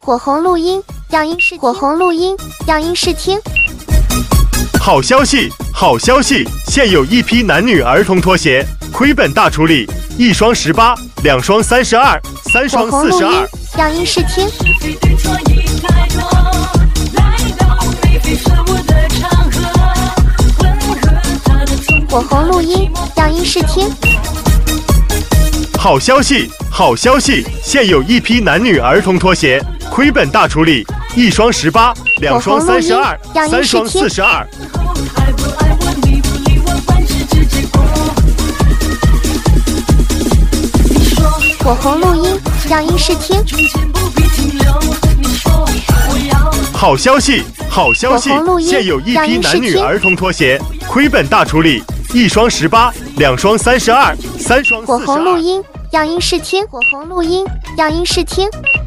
火红录音样音试火红录音样音试听。 好消息，好消息！现有一批男女儿童拖鞋，亏本大处理，1双18，2双32，3双火红录音 42。 样音试听。火红录音样音试听。 好消息，好消息！现有一批男女儿童拖鞋，亏本大处理，1双18，2双32，3双42。 火红录音样音试听。 好消息，好消息！现有一批男女儿童拖鞋，亏本大处理，1双18，2双32，3双42。 火红录音样音试听。火红录音样音试听。